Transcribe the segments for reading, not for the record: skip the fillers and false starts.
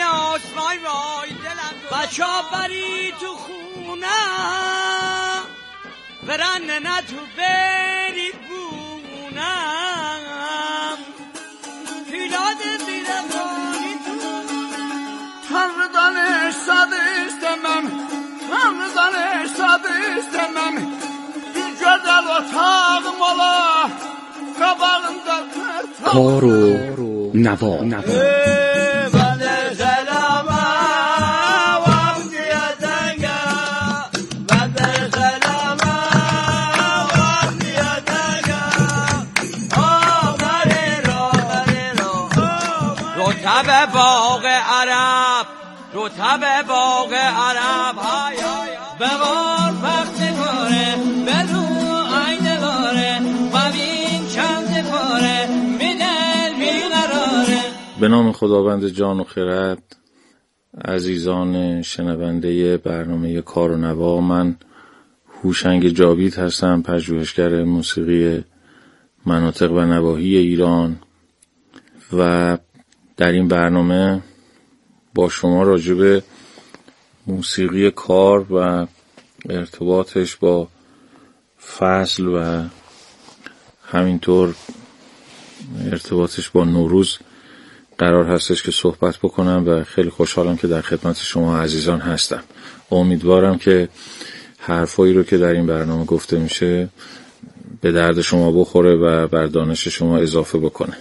راست وای وای دلم بچه ها بری تو خونه برن نه تو بری بونم پیلاد بیرمانی تو Tanrıdan eşsadı istemem, Tanrıdan eşsadı istemem. Bir güzel otağım ola, kabağında کار و نوا بنده سلامه وقتی دنگه بنده سلامه وقتی دنگه آمری رو رتب باغ عرب رتب باغ عرب های بغار وقت کاره بدو عین باره ببین چند کاره میدل بیقراره. به نام خداوند جان و خرد. عزیزان شنونده برنامه کار و نوا، من هوشنگ جاوید هستم، پژوهشگر موسیقی مناطق و نواحی ایران و در این برنامه با شما راجع به موسیقی کار و ارتباطش با فصل و همینطور ارتباطش با نوروز قرار هستش که صحبت بکنم و خیلی خوشحالم که در خدمت شما عزیزان هستم. امیدوارم که حرفایی رو که در این برنامه گفته میشه به درد شما بخوره و بر دانش شما اضافه بکنه.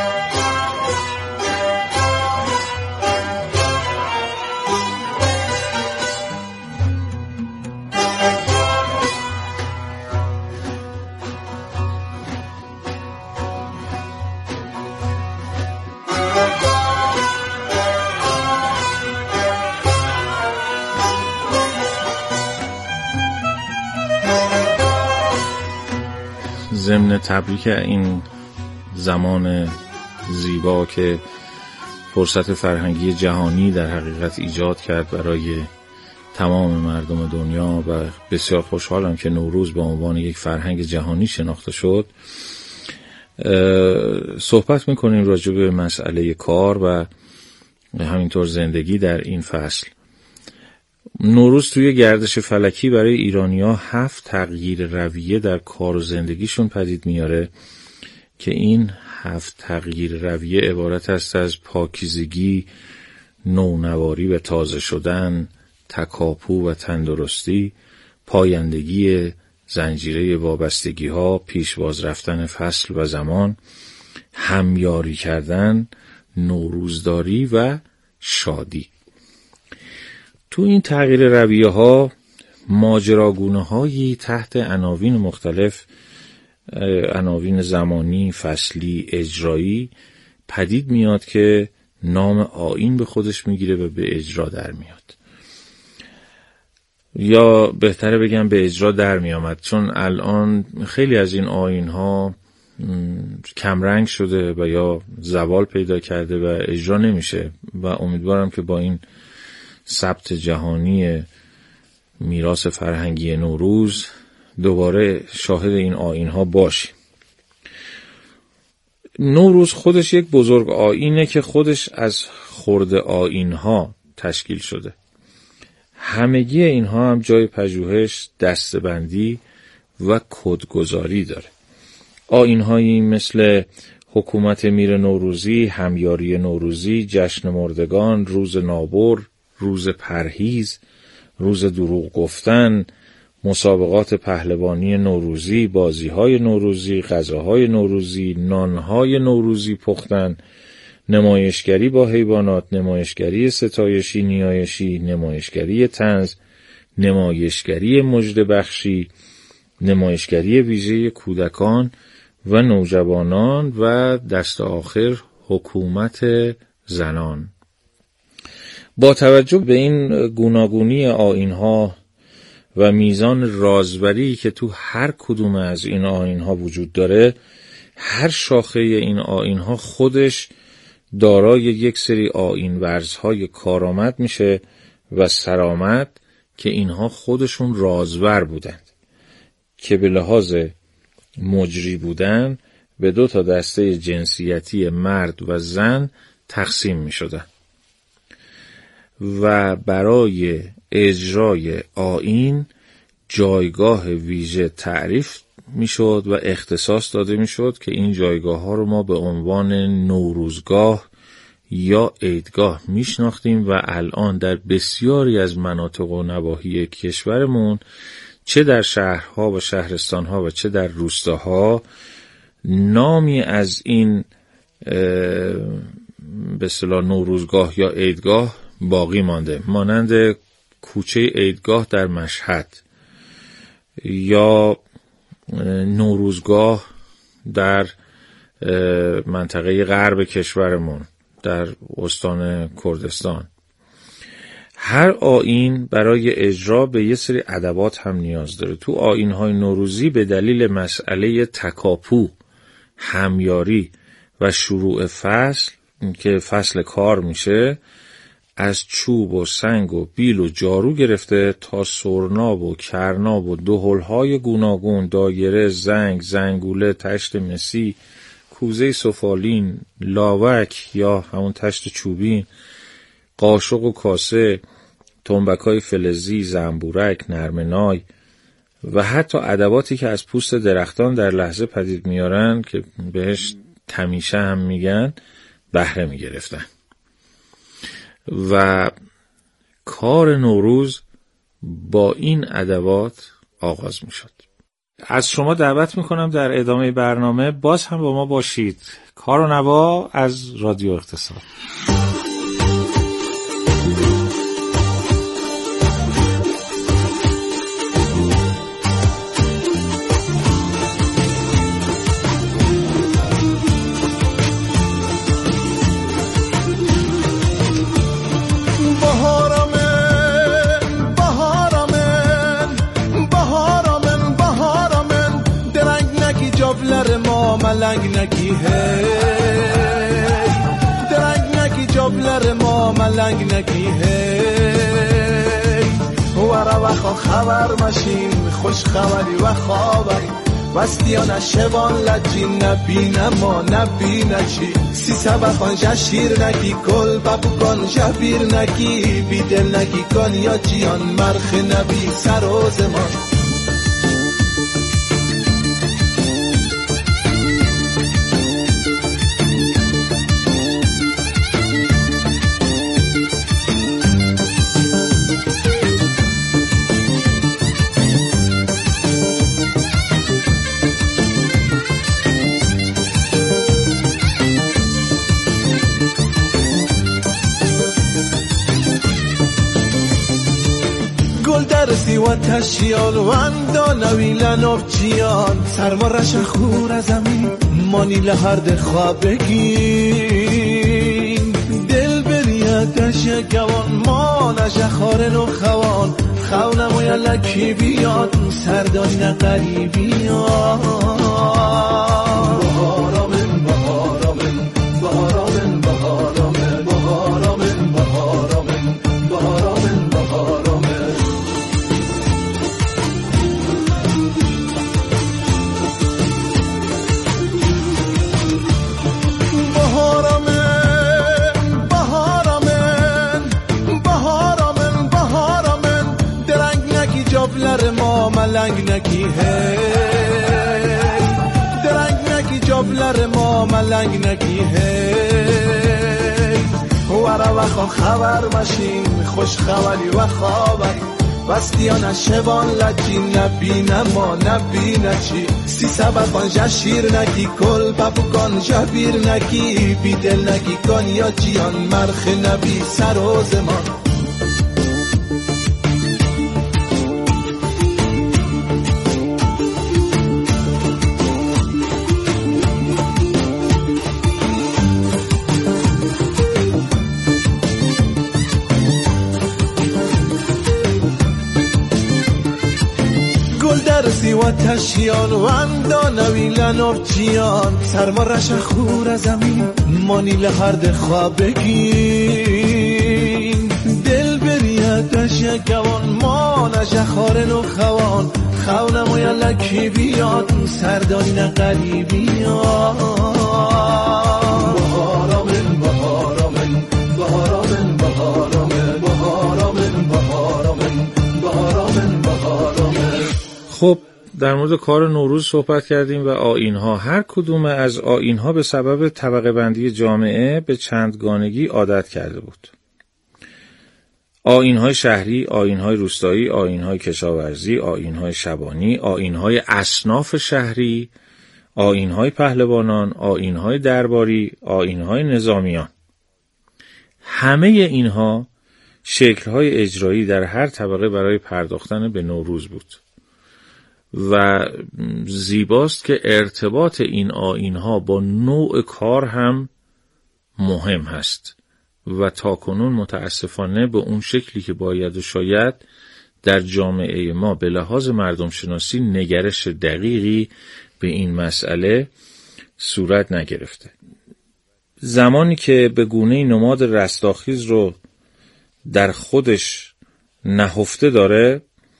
ضمن تبریک این زمان زیبا که فرصت فرهنگی جهانی در حقیقت ایجاد کرد برای تمام مردم دنیا و بسیار خوشحالم که نوروز به عنوان یک فرهنگ جهانی شناخته شد. صحبت میکنیم راجع به مسئله کار و همینطور زندگی در این فصل. نوروز توی گردش فلکی برای ایرانی‌ها 7 تغییر رویه در کار و زندگیشون پدید میاره که این 7 تغییر رویه عبارت است از پاکیزگی، نونواری و تازه شدن، تکاپو و تندرستی، پایندگی زنجیره وابستگی‌ها، پیشواز رفتن فصل و زمان، همیاری کردن، نوروزداری و شادی. تو این تغییر رویه ها ماجراگونه هایی تحت عناوین مختلف، عناوین زمانی، فصلی، اجرایی پدید میاد که نام آیین به خودش میگیره و به اجرا در میاد، یا بهتره بگم به اجرا در میامد، چون الان خیلی از این آیین ها کمرنگ شده و یا زوال پیدا کرده و اجرا نمیشه و امیدوارم که با این ثبت جهانی میراث فرهنگی نوروز دوباره شاهد این آیین‌ها باشیم. نوروز خودش یک بزرگ آیینه که خودش از خرد آیین‌ها تشکیل شده. همگی اینها هم جای پژوهش، دسته‌بندی و کدگذاری داره. آیین‌هایی مثل حکومت میر نوروزی، همیاری نوروزی، جشن مردگان، روز نابر، روز پرهیز، روز دروغ گفتن، مسابقات پهلوانی نوروزی، بازی‌های نوروزی، غذاهای نوروزی، نان‌های نوروزی پختن، نمایشگری با حیوانات، نمایشگری ستایشی نیایشی، نمایشگری طنز، نمایشگری مژده بخشی، نمایشگری ویژه کودکان و نوجوانان و دست آخر حکومت زنان. با توجه به این گوناگونی آیین‌ها و میزان رازبری که تو هر کدوم از این آیین‌ها وجود داره، هر شاخه این آیین‌ها خودش دارای یک سری آیین ورزهای کارآمد میشه و سرآمد که اینها خودشون رازور بودند که به لحاظ مجری بودن به 2 دسته جنسیتی مرد و زن تقسیم می شدن. و برای اجرای آیین جایگاه ویژه تعریف میشد و اختصاص داده میشد که این جایگاه ها رو ما به عنوان نوروزگاه یا عیدگاه میشناختیم و الان در بسیاری از مناطق و نواحی کشورمون چه در شهرها و شهرستانها و چه در روستاها نامی از این به اصطلاح نوروزگاه یا عیدگاه باقی مانده، مانند کوچه عیدگاه در مشهد یا نوروزگاه در منطقه غرب کشورمون در استان کردستان. هر آیین برای اجرا به یه سری ادوات هم نیاز داره. تو آیین‌های نوروزی به دلیل مسئله تکاپو، همیاری و شروع فصل که فصل کار میشه، از چوب و سنگ و بیل و جارو گرفته تا سرناب و کرناب و دهل‌های گوناگون، دایره، زنگ، زنگوله، تشت مسی، کوزه سفالین، لاوک یا همون تشت چوبین، قاشق و کاسه، تنبکای فلزی، زنبورک، نرمنای و حتی ادواتی که از پوست درختان در لحظه پدید میارن که بهش تمیشه هم میگن، بهره میگرفتن و کار نوروز با این ادوات آغاز میشد. از شما دعوت میکنم در ادامه برنامه باز هم با ما باشید. کار و نوا از رادیو اقتصاد. ملنگ نکی هی درنگ نکی جابلر ما ملنگ نکی هی ورا وخا خبر مشین خوش خبری و خابری وستیان شوان لجین نبینه ما نبینه چی سی سبخان جشیر نکی کل ببکان جبیر نکی بیدل نکی کن یا جیان مرخ نبی سروز ما درسی و تشیال و اندانویلن افچیان سرما رش خور از زمین مانیل هرد خواب بگین دل بریدش گوان ما نشه خارن و خوان خونم و یلکی بیاد سردانی نقریبیان بهارامن بهارامن بهارامن بهارامن بهارامن بهارامن بهارامن بهارامن جابلر ما ملنگ نکی هی درنگ نکی جابلر ما ملنگ نکی هی ورا وخا خبر مشین خوش خبری و خابری وستیان شوان لجین نبینه ما نبینه چی سی سبخان جشیر نکی کل ببکان جبیر نکی بیدل نکی کن یا جیان مرخ نبی سروز ما درسی و تشیان و اندانویلن افچیان سرما رش خور از زمین مانیل هرد خواب بگین دل بریدش گوان ما نشه خارن و خوان خونم و یلکی بیاد سردانی نقریبیان بهارامن بهارامن بهارامن بهارامن خب در مورد کار نوروز صحبت کردیم و آیین‌ها. هر کدوم از آیین‌ها به سبب طبقه بندی جامعه به چندگانگی عادت کرده بود. آیین‌های شهری، آیین‌های روستایی، آیین‌های کشاورزی، آیین‌های شبانی، آیین‌های اصناف شهری، آیین‌های پهلوانان، آیین‌های درباری، آیین‌های نظامیان. همه اینها شکل‌های اجرایی در هر طبقه برای پرداختن به نوروز بود و زیباست که ارتباط این آیین‌ها با نوع کار هم مهم هست و تاکنون متاسفانه به اون شکلی که باید و شاید در جامعه ما به لحاظ مردم شناسی نگرش دقیقی به این مسئله صورت نگرفته. زمانی که به گونه نماد رستاخیز رو در خودش نهفته داره،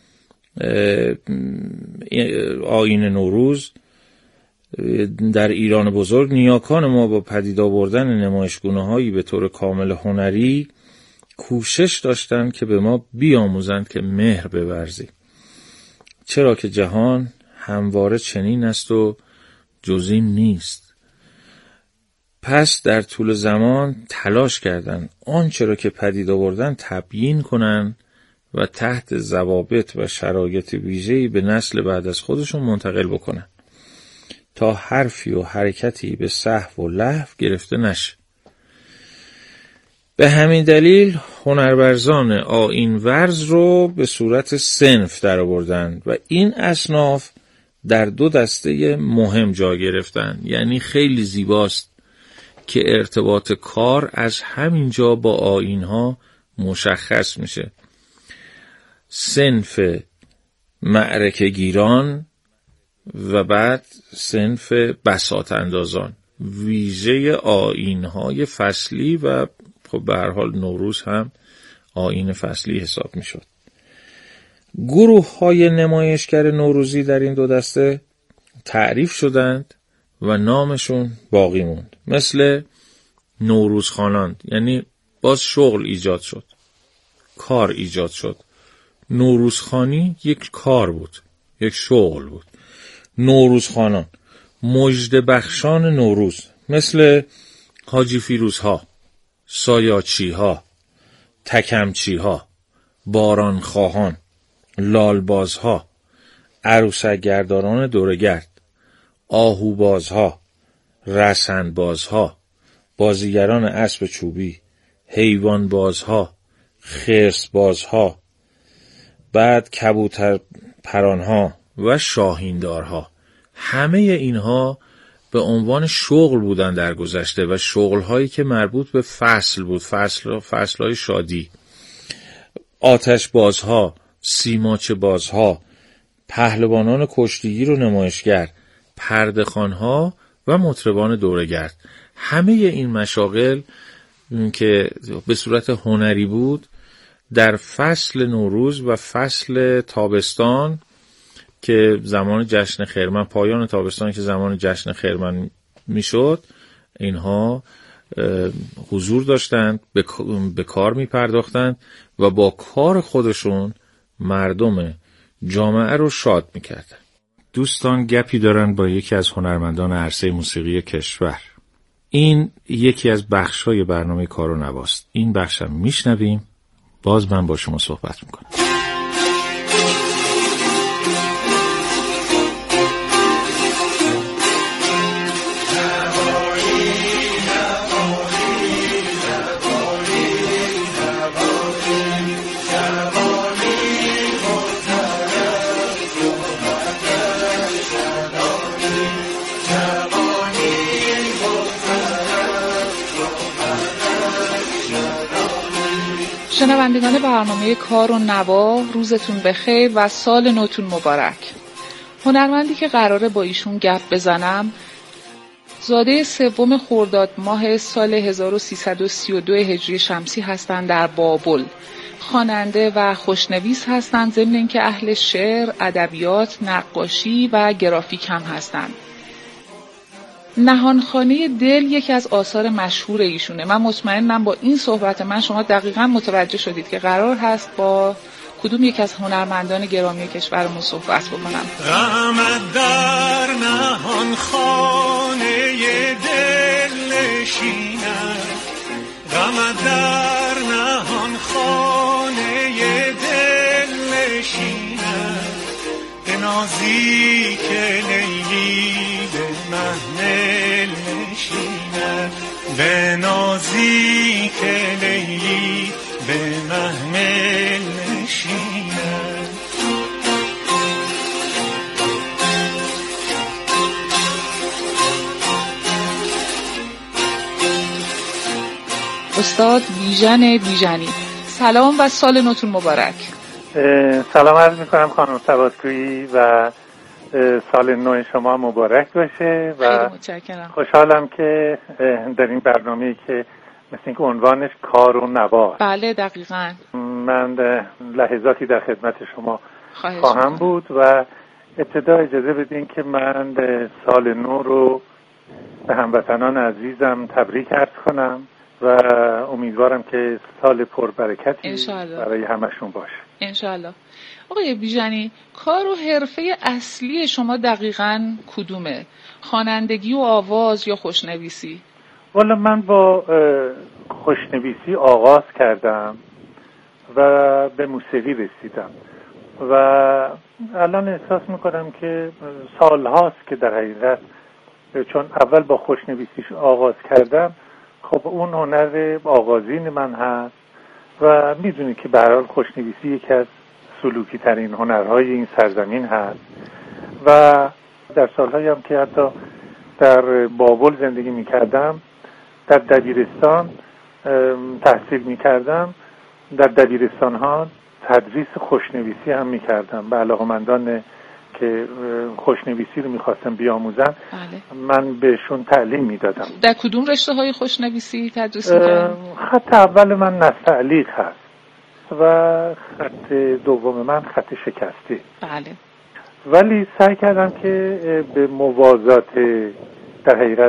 آیین نوروز در ایران بزرگ، نیاکان ما با پدید آوردن نمایشگونه‌هایی به طور کامل هنری کوشش داشتند که به ما بیاموزند که مهر بورزیم، چرا که جهان همواره چنین است و جز این نیست. پس در طول زمان تلاش کردند آنچه را که پدید آوردن تبیین کنند و تحت ضوابط و شرایط ویژه‌ای به نسل بعد از خودشون منتقل بکنن تا حرفی و حرکتی به سهو و لهو گرفته نشه. به همین دلیل هنرورزان آیین ورز رو به صورت صنف در آوردن و این اصناف در دو دسته مهم جا گرفتن. یعنی خیلی زیباست که ارتباط کار از همین جا با آیین‌ها مشخص میشه. صنف معرکه گیران و بعد صنف بساط اندازان، ویژه آیین‌های فصلی و خب به هر حال نوروز هم آیین فصلی حساب میشد. گروه‌های نمایشگر نوروزی در این دو دسته تعریف شدند و نامشون باقی موند، مثل نوروزخوانان. یعنی باز شغل ایجاد شد، کار ایجاد شد. نوروزخوانی یک کار بود، یک شغل بود. نوروزخوانان، مژده بخشان نوروز، مثل حاجی فیروزها، سایاچیها، تکمچیها، بارانخواهان، لالبازها، عروسک‌گرداران دورگرد، آهوبازها، رسنبازها، بازیگران اسب چوبی، حیوانبازها، خرسبازها، بعد کبوتر پرانها و شاهیندارها. همه اینها به عنوان شغل بودن در گذشته و شغل‌هایی که مربوط به فصل بود، فصل‌های شادی. آتشبازها، سیماچه بازها، پهلوانان کشتیگیر و نمایشگر، پرده‌خوان‌ها و مطربان دوره‌گرد. همه این مشاغل که به صورت هنری بود در فصل نوروز و فصل تابستان که زمان جشن خرمن، پایان تابستان که زمان جشن خرمن میشد، اینها حضور داشتند، به کار می پرداختند و با کار خودشون مردم جامعه رو شاد می کردن. دوستان گپی دارن با یکی از هنرمندان عرصه موسیقی کشور. این یکی از بخش‌های برنامه کار و نواست. این بخشم میشنویم، باز من با شما صحبت میکنم. شنوندگان برنامه کار و نوا، روزتون بخیر و سال نوتون مبارک. هنرمندی که قراره با ایشون گپ بزنم زاده 3 خرداد ماه سال 1332 هجری شمسی هستند، در بابل. خواننده و خوشنویس هستند، ضمن اینکه اهل شعر، ادبیات، نقاشی و گرافیک هم هستند. نهانخانه دل یکی از آثار مشهور ایشونه. من مطمئنم با این صحبت من شما دقیقاً متوجه شدید که قرار هست با کدوم یک از هنرمندان گرامی کشورمون صحبت بکنم. غمت در نهان خانه دل نشیند، غمت در نهان خانه دل نشیند، به نازیک لیلی به محمل نشیند، به نازیک لیلی به محمل نشیند. استاد بیژن بیژنی، سلام و سال نوتون مبارک. سلام عرض میکنم خانم سوادکویی و سال نو شما مبارک باشه و خوشحالم که در این برنامه‌ای که مثل اینکه عنوانش کار و نوا. بله دقیقاً. من لحظاتی در خدمت شما خواهم بود و ابتدا اجازه بدین که من سال نو رو به هموطنان عزیزم تبریک عرض کنم و امیدوارم که سال پربرکتی برای همشون باشه انشالله. آقای بیژنی، کار و حرفه اصلی شما دقیقاً کدومه؟ خوانندگی و آواز یا خوشنویسی؟ والا من با خوشنویسی آغاز کردم و به موسیقی رسیدم و الان احساس میکنم که سالهاست که در حقیقت چون اول با خوشنویسی آغاز کردم، خب اون هنر آغازین من هست و میدونی که به هر حال خوشنویسی یکی از سلوکی ترین هنرهای این سرزمین هست و در سالهایی هم که حتی در بابل زندگی میکردم، در دبیرستان تحصیل میکردم، در دبیرستان ها تدریس خوشنویسی هم میکردم به علاقمندان که خوشنویسی رو میخواستم بیاموزن. بله. من بهشون تعلیم میدادم. در کدوم رشته های خوشنویسی تدریس میکردم؟ خط اول من نستعلیق هست و خط دوم من خط شکسته. بله. ولی سعی کردم که به موازات در حقیقت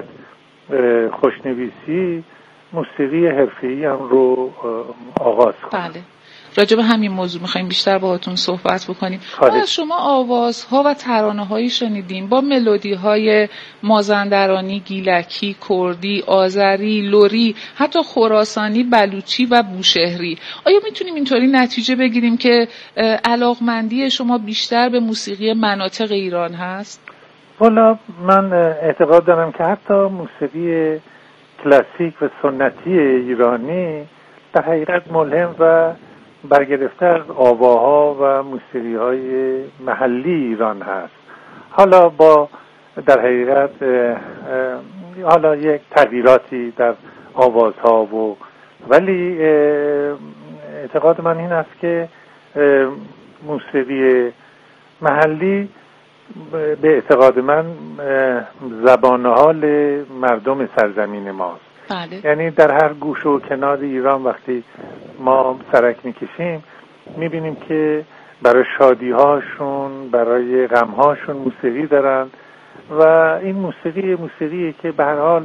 خوشنویسی موسیقی حرفه‌ای هم رو آغاز کنم. بله. راجع به همین موضوع میخوایم بیشتر باهاتون صحبت بکنیم. ما از شما آوازها و ترانه‌هایی شنیدیم با ملودی‌های مازندرانی، گیلکی، کردی، آذری، لری، حتی خراسانی، بلوچی و بوشهری. آیا میتونیم اینطوری نتیجه بگیریم که علاقمندی شما بیشتر به موسیقی مناطق ایران هست؟ والا من اعتقاد دارم که حتی موسیقی کلاسیک و سنتی ایرانی در حقیقت ملهم و برگرفته از آواها و موسیقی‌های محلی ایران هست. حالا با در حقیقت حالا یک تغییراتی در آوازها ولی اعتقاد من این است که موسیقی محلی به اعتقاد من زبان حال مردم سرزمین ماست. بله. یعنی در هر گوشه و کنار ایران وقتی ما سرک میکشیم میبینیم که برای شادیهاشون، برای غمهاشون موسیقی دارن و این موسیقی که به هر حال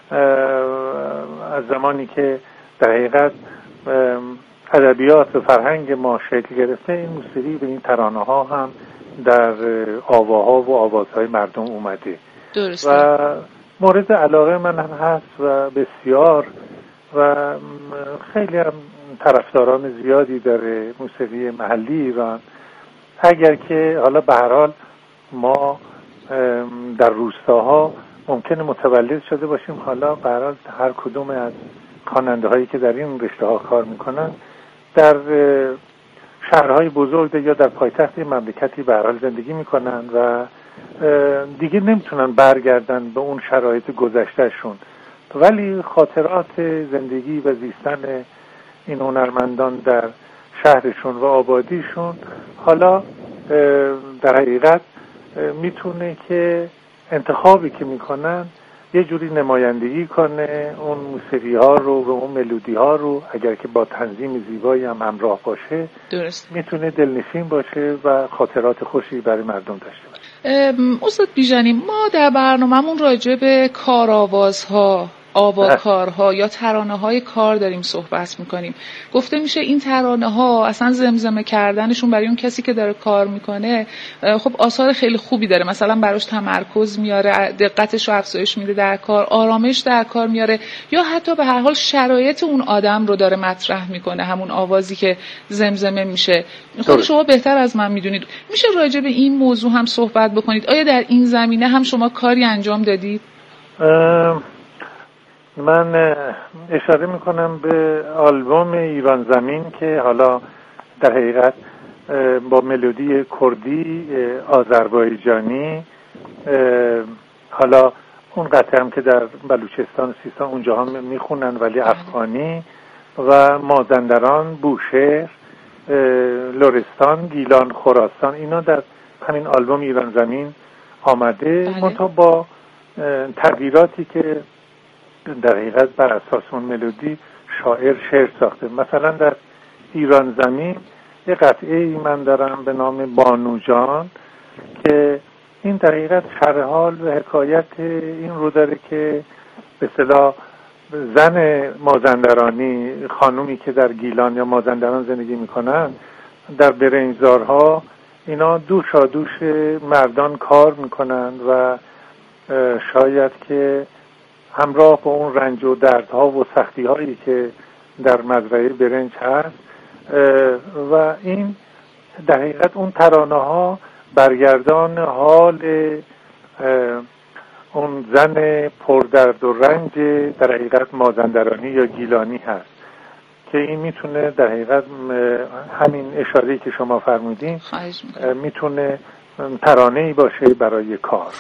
از زمانی که در حقیقت ادبیات و فرهنگ ما شکل گرفته، این موسیقی به این ترانه ها هم در آواها و آوازهای مردم اومده. درسته. و مورد علاقه من هم هست و بسیار و خیلی هم طرفداران زیادی داره موسیقی محلی ایران. اگر که حالا به هر حال ما در روستاها ممکنه متولد شده باشیم، حالا به هر حال هر کدوم از خواننده هایی که در این رشته ها کار میکنن در شهرهای بزرگ یا در پایتخت مملکتی به هر حال زندگی میکنن و دیگه نمیتونن برگردن به اون شرایط گذشتهشون، ولی خاطرات زندگی و زیستن این هنرمندان در شهرشون و آبادیشون حالا در حقیقت میتونه که انتخابی که میکنن یه جوری نمایندگی کنه اون موسیقی ها رو و اون ملودی ها رو، اگر که با تنظیم زیبایی هم همراه باشه درست میتونه دلنشین باشه و خاطرات خوشی برای مردم داشته باشه. استاد بیژنی، ما در برنامه‌مون راجع به کارآوازها آواکارها یا ترانه‌های کار داریم صحبت میکنیم. گفته میشه این ترانه‌ها اصلا زمزمه کردنشون برای اون کسی که داره کار میکنه خب آثار خیلی خوبی داره، مثلا براش تمرکز میاره، دقتش رو افزایش میده در کار، آرامش در کار میاره، یا حتی به هر حال شرایط اون آدم رو داره مطرح میکنه، همون آوازی که زمزمه میشه. خود شما بهتر از من میدونید. میشه راجع به این موضوع هم صحبت بکنید؟ آیا در این زمینه هم شما کاری انجام دادید؟ من اشاره میکنم به آلبوم ایران زمین که حالا در حقیقت با ملودی کردی آذربایجانی، حالا اون قطعه هم که در بلوچستان و سیستان اونجا هم میخونن ولی افغانی، و مازندران، بوشهر، لرستان، گیلان، خراسان، اینا در همین آلبوم ایران زمین آمده. منتها با تغییراتی که در حقیقت بر اساس اون ملودی شاعر شعر ساخته. مثلا در ایران زمین یه قطعه ای من دارم به نام بانو جان که این در حقیقت شرح حال و حکایت این رو داره که به اصطلاح زن مازندرانی، خانومی که در گیلان یا مازندران زندگی میکنن، در برنجزارها اینا دوش مردان کار میکنن و شاید که همراه با اون رنج و دردها و سختی هایی که در مزرعه برنج هست و این در حقیقت اون ترانه ها برگردان حال اون زن پردرد و رنج در حقیقت مازندرانی یا گیلانی هست که این میتونه در حقیقت همین اشاره‌ای که شما فرمودین میتونه ترانه‌ای باشه برای کار.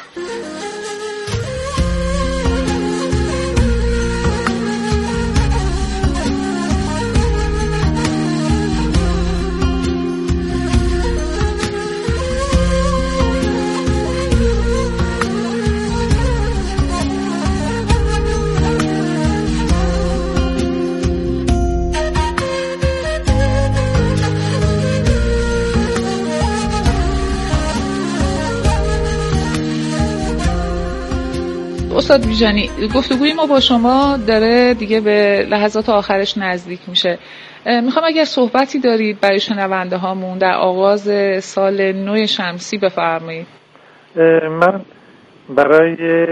استاد بیژنی، گفتگوی ما با شما داره دیگه به لحظات آخرش نزدیک میشه. میخوام اگر صحبتی دارید برای شنونده هامون در آغاز سال نو شمسی بفرمایید. من برای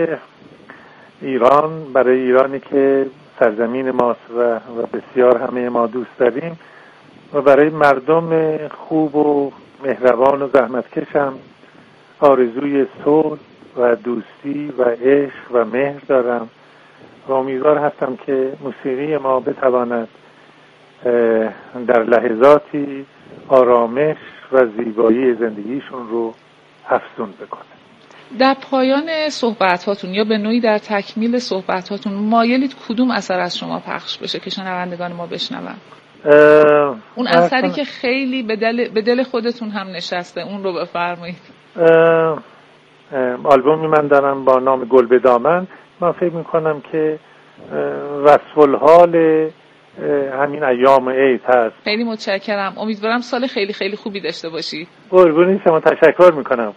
ایرانی که سرزمین ماست و بسیار همه ما دوست داریم و برای مردم خوب و مهربان و زحمتکشم آرزوی صلح و دوستی و عشق و مهر دارم و امیدوار هستم که موسیقی ما بتواند در لحظاتی آرامش و زیبایی زندگیشون رو افزون بکنه. در پایان صحبتاتون یا به نوعی در تکمیل صحبتاتون مایلید کدوم اثر از شما پخش بشه که شنوندگان ما بشنون؟ اون اثری که خیلی به دل خودتون هم نشسته، اون رو بفرمایید. آلبومی من دارم با نام گل به دامن. من فکر میکنم که وصف الحال همین ایام عید هست. خیلی متشکرم. امیدوارم سال خیلی خیلی خوبی داشته باشی. قربون شما، تشکر میکنم.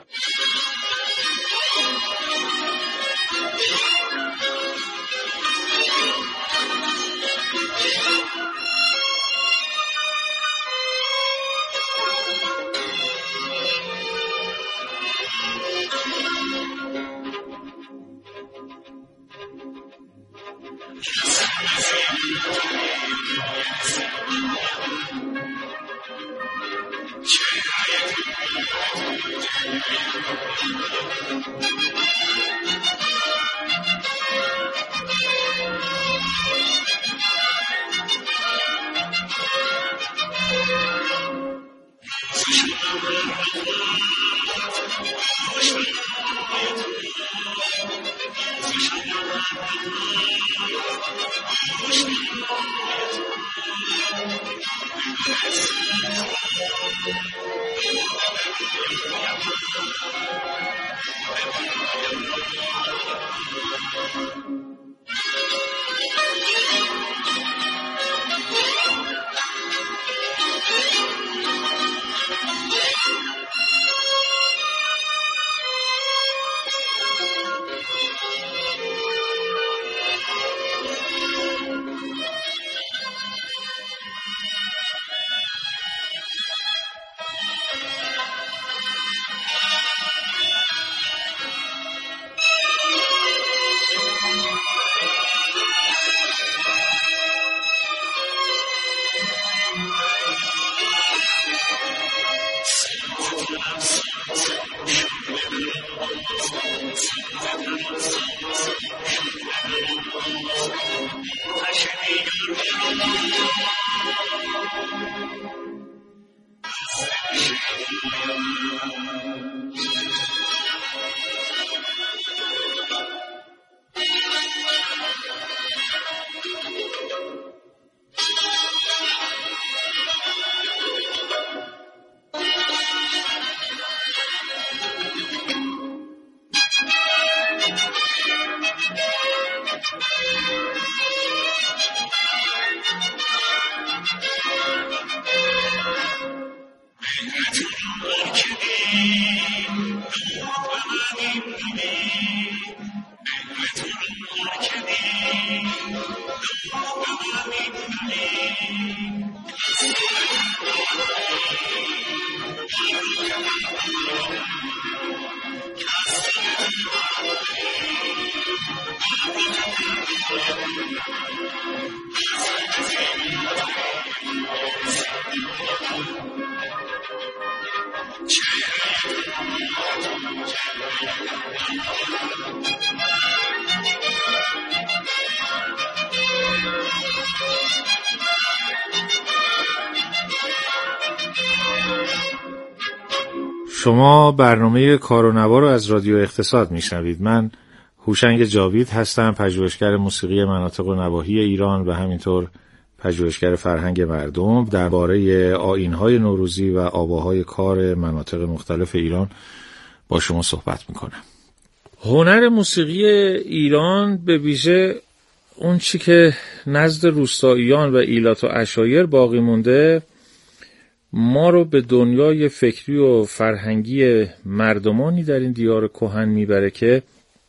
شما برنامه کار و نوا رو از رادیو اقتصاد میشنوید. من هوشنگ جاوید هستم، پژوهشگر موسیقی مناطق و نواحی ایران و همینطور پژوهشگر فرهنگ مردم. درباره آیین‌های نوروزی و آواهای کار مناطق مختلف ایران با شما صحبت میکنم. هنر موسیقی ایران به ویژه اون چی که نزد روستاییان و ایلات و عشایر باقی مونده ما رو به دنیای فکری و فرهنگی مردمانی در این دیار کهن میبره که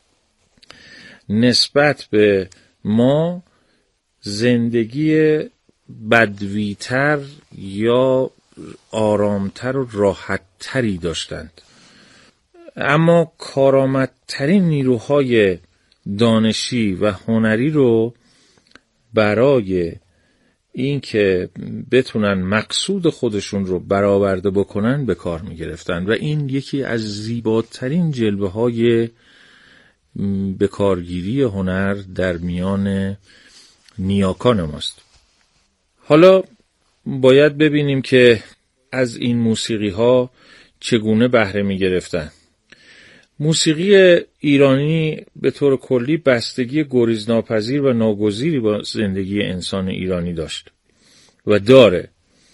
نسبت به ما زندگی بدویتر یا آرامتر و راحتتری داشتند، اما کارآمدترین نیروهای دانشی و هنری رو برای این که بتونن مقصود خودشون رو برآورده بکنن به کار میگرفتن و این یکی از زیباترین جلوه های بکارگیری هنر در میان نیاکان ماست. حالا باید ببینیم که از این موسیقی ها چگونه بهره میگرفتن. موسیقی ایرانی به طور کلی بستگی گریزناپذیر و ناگزیری با زندگی انسان ایرانی داشت و داره.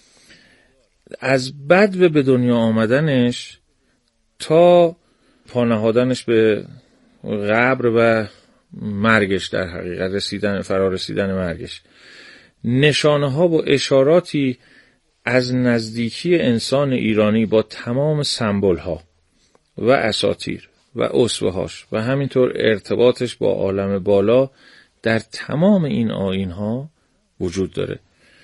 از بدو به دنیا آمدنش تا پانهادنش به قبر و مرگش، در حقیقت فرارسیدن مرگش، نشانه ها و اشاراتی از نزدیکی انسان ایرانی با تمام سمبل ها و اساطیر و اسوه‌هاش و همینطور ارتباطش با عالم بالا در تمام این آیین‌ها وجود داره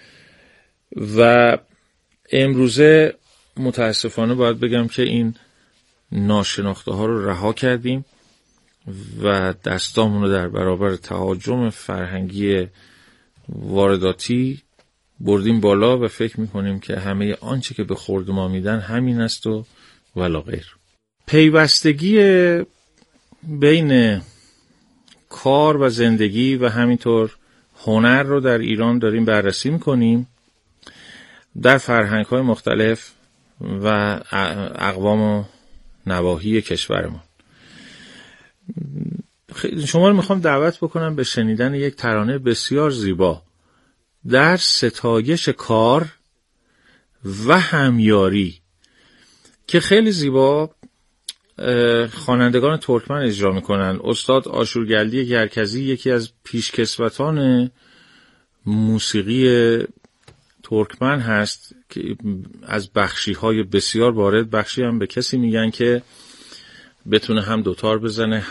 و امروزه متاسفانه باید بگم که این ناشناخته ها رو رها کردیم و دستامون رو در برابر تهاجم فرهنگی وارداتی بردیم بالا و فکر میکنیم که همه آنچه که به خورد ما میدن همین است و ولا غیر. پیوستگی بین کار و زندگی و همینطور هنر رو در ایران داریم بررسی میکنیم در فرهنگ‌های مختلف و اقوام و نواحی کشورمون. شما رو میخوام دعوت بکنم به شنیدن یک ترانه بسیار زیبا در ستایش کار و همیاری که خیلی زیبا خوانندگان ترکمن اجرا میکنن. استاد آشورگلدی گرکزی یکی از پیشکسوتان موسیقی ترکمن هست که از بخشی‌های بسیار وارد، بخشی هم به کسی میگن که بتونه هم دوتار بزنه